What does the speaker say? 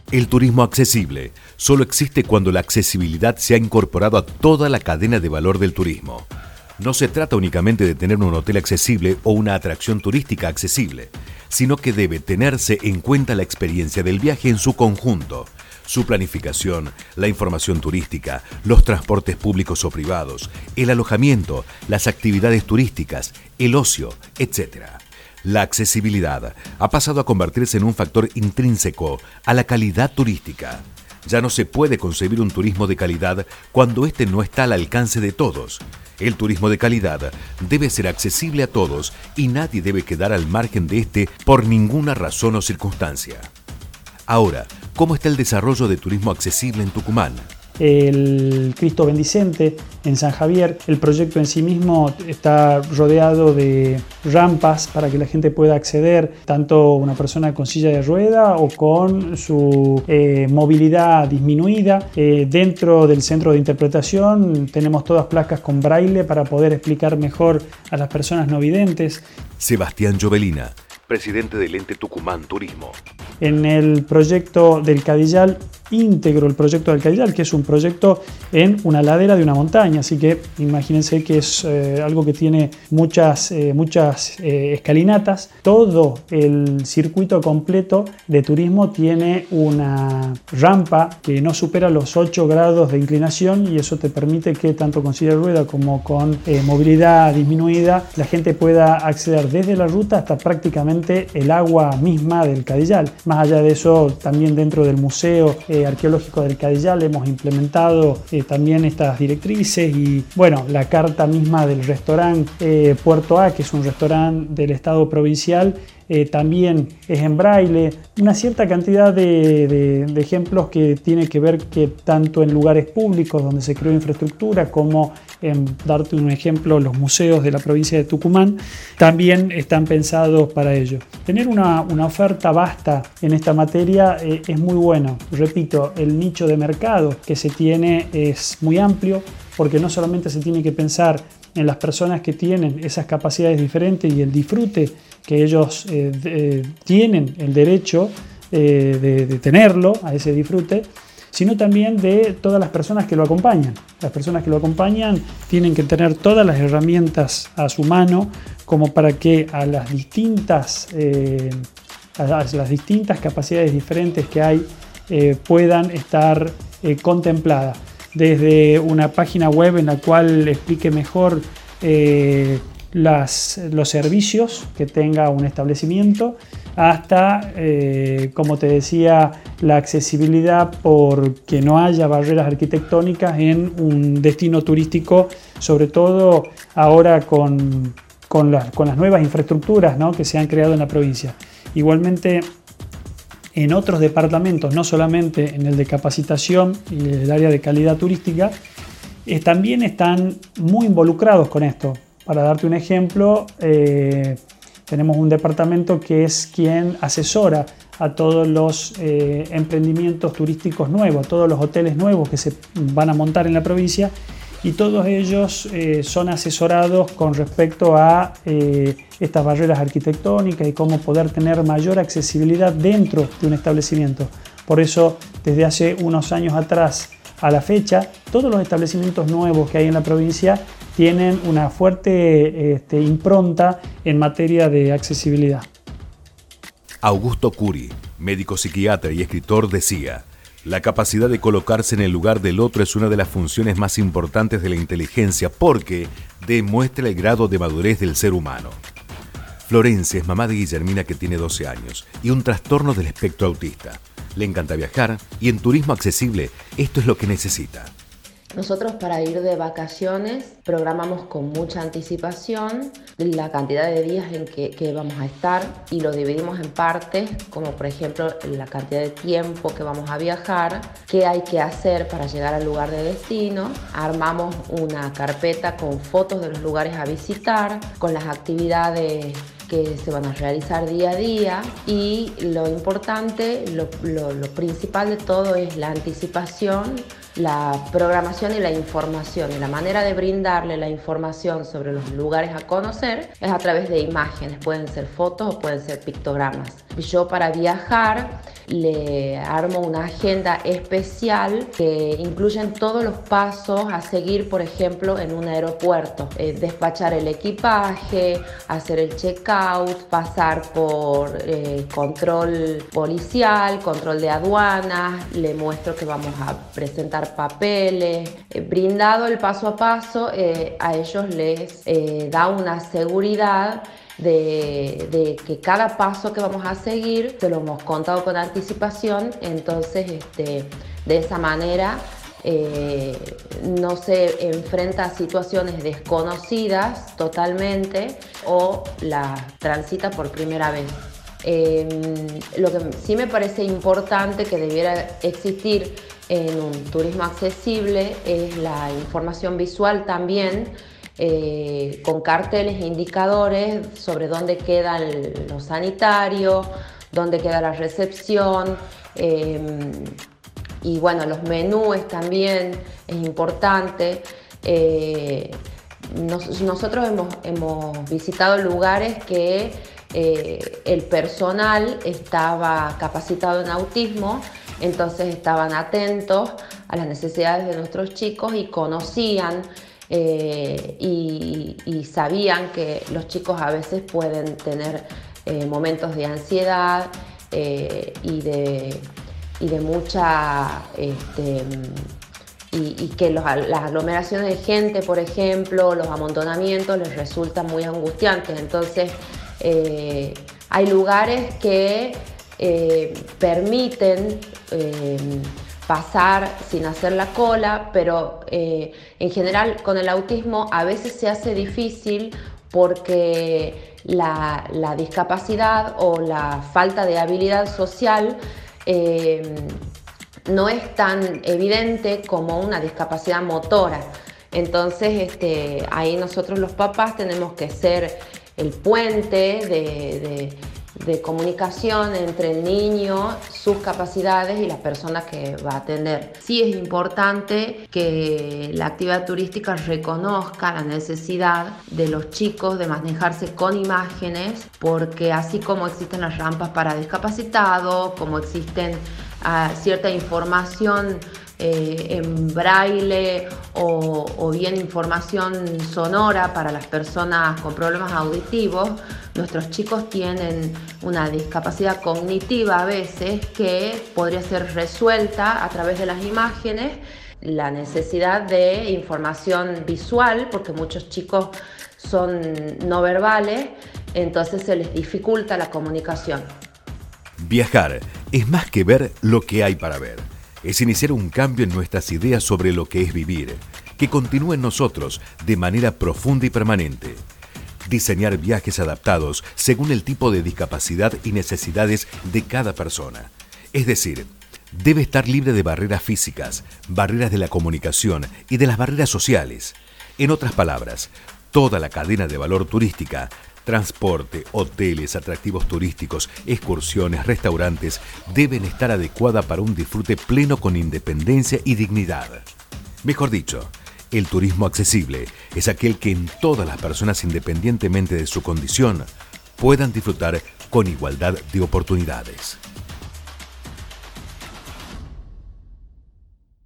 El turismo accesible solo existe cuando la accesibilidad se ha incorporado a toda la cadena de valor del turismo. No se trata únicamente de tener un hotel accesible o una atracción turística accesible, sino que debe tenerse en cuenta la experiencia del viaje en su conjunto, su planificación, la información turística, los transportes públicos o privados, el alojamiento, las actividades turísticas, el ocio, etc. La accesibilidad ha pasado a convertirse en un factor intrínseco a la calidad turística. Ya no se puede concebir un turismo de calidad cuando éste no está al alcance de todos. El turismo de calidad debe ser accesible a todos y nadie debe quedar al margen de este por ninguna razón o circunstancia. Ahora, ¿cómo está el desarrollo de turismo accesible en Tucumán? El Cristo Bendicente en San Javier, el proyecto en sí mismo está rodeado de rampas para que la gente pueda acceder, tanto una persona con silla de rueda o con su movilidad disminuida. Dentro del centro de interpretación tenemos todas placas con braille para poder explicar mejor a las personas no videntes. Sebastián Jovelina, presidente del ente Tucumán Turismo. En el proyecto del Cadillal, íntegro el proyecto del Cadillal, que es un proyecto en una ladera de una montaña, así que imagínense que es algo que tiene muchas escalinatas. Todo el circuito completo de turismo tiene una rampa que no supera los 8 grados de inclinación y eso te permite que tanto con silla de rueda como con movilidad disminuida la gente pueda acceder desde la ruta hasta prácticamente el agua misma del Cadillal. Más allá de eso, también dentro del Museo Arqueológico del Cadillal hemos implementado también estas directrices y bueno, la carta misma del restaurante Puerto A, que es un restaurante del Estado provincial, también es en braille. Una cierta cantidad de ejemplos que tiene que ver que tanto en lugares públicos donde se creó infraestructura como en, darte un ejemplo, los museos de la provincia de Tucumán también están pensados para ello. Tener una oferta vasta en esta materia es muy bueno. Repito, el nicho de mercado que se tiene es muy amplio porque no solamente se tiene que pensar en las personas que tienen esas capacidades diferentes y el disfrute que ellos tienen el derecho de tenerlo, a ese disfrute, sino también de todas las personas que lo acompañan. Las personas que lo acompañan tienen que tener todas las herramientas a su mano como para que a las distintas capacidades diferentes que hay puedan estar contempladas. Desde una página web en la cual explique mejor los servicios que tenga un establecimiento, hasta, como te decía, la accesibilidad porque no haya barreras arquitectónicas en un destino turístico, sobre todo ahora con las nuevas infraestructuras, ¿no?, que se han creado en la provincia. Igualmente, en otros departamentos, no solamente en el de capacitación y el área de calidad turística, también están muy involucrados con esto. Para darte un ejemplo, tenemos un departamento que es quien asesora a todos los emprendimientos turísticos nuevos, a todos los hoteles nuevos que se van a montar en la provincia, y todos ellos son asesorados con respecto a estas barreras arquitectónicas y cómo poder tener mayor accesibilidad dentro de un establecimiento. Por eso, desde hace unos años atrás a la fecha, todos los establecimientos nuevos que hay en la provincia tienen una fuerte impronta en materia de accesibilidad. Augusto Curi, médico psiquiatra y escritor, decía: la capacidad de colocarse en el lugar del otro es una de las funciones más importantes de la inteligencia porque demuestra el grado de madurez del ser humano. Florencia es mamá de Guillermina, que tiene 12 años y un trastorno del espectro autista. Le encanta viajar y en turismo accesible esto es lo que necesita. Nosotros, para ir de vacaciones, programamos con mucha anticipación la cantidad de días en que vamos a estar y lo dividimos en partes, como por ejemplo la cantidad de tiempo que vamos a viajar, qué hay que hacer para llegar al lugar de destino. Armamos una carpeta con fotos de los lugares a visitar, con las actividades que se van a realizar día a día, y lo importante, lo principal de todo es la anticipación, la programación y la información. Y la manera de brindarle la información sobre los lugares a conocer es a través de imágenes, pueden ser fotos o pueden ser pictogramas. Yo, para viajar, le armo una agenda especial que incluyen todos los pasos a seguir, por ejemplo, en un aeropuerto. Despachar el equipaje, hacer el check-out, pasar por control policial, control de aduanas, le muestro que vamos a presentar papeles. Brindado el paso a paso, a ellos les da una seguridad de que cada paso que vamos a seguir se lo hemos contado con anticipación. Entonces de esa manera no se enfrenta a situaciones desconocidas totalmente o las transita por primera vez. Lo que sí me parece importante que debiera existir en un turismo accesible es la información visual también, con carteles e indicadores sobre dónde quedan los sanitarios, dónde queda la recepción, y bueno, los menús también es importante. Nosotros hemos visitado lugares que el personal estaba capacitado en autismo, entonces estaban atentos a las necesidades de nuestros chicos y conocían y sabían que los chicos a veces pueden tener momentos de ansiedad y de mucha y que las aglomeraciones de gente, por ejemplo, los amontonamientos les resultan muy angustiantes. Entonces hay lugares que permiten pasar sin hacer la cola, pero en general con el autismo a veces se hace difícil porque la discapacidad o la falta de habilidad social no es tan evidente como una discapacidad motora. Entonces ahí nosotros los papás tenemos que ser el puente de comunicación entre el niño, sus capacidades y la persona que va a atender. Sí es importante que la actividad turística reconozca la necesidad de los chicos de manejarse con imágenes, porque así como existen las rampas para discapacitados, como existen cierta información en braille o bien información sonora para las personas con problemas auditivos, nuestros chicos tienen una discapacidad cognitiva a veces que podría ser resuelta a través de las imágenes. La necesidad de información visual, porque muchos chicos son no verbales, entonces se les dificulta la comunicación. Viajar es más que ver lo que hay para ver. Es iniciar un cambio en nuestras ideas sobre lo que es vivir, que continúe en nosotros de manera profunda y permanente. Diseñar viajes adaptados según el tipo de discapacidad y necesidades de cada persona. Es decir, debe estar libre de barreras físicas, barreras de la comunicación y de las barreras sociales. En otras palabras, toda la cadena de valor turística, transporte, hoteles, atractivos turísticos, excursiones, restaurantes, deben estar adecuada para un disfrute pleno con independencia y dignidad. Mejor dicho, el turismo accesible es aquel que en todas las personas, independientemente de su condición, puedan disfrutar con igualdad de oportunidades.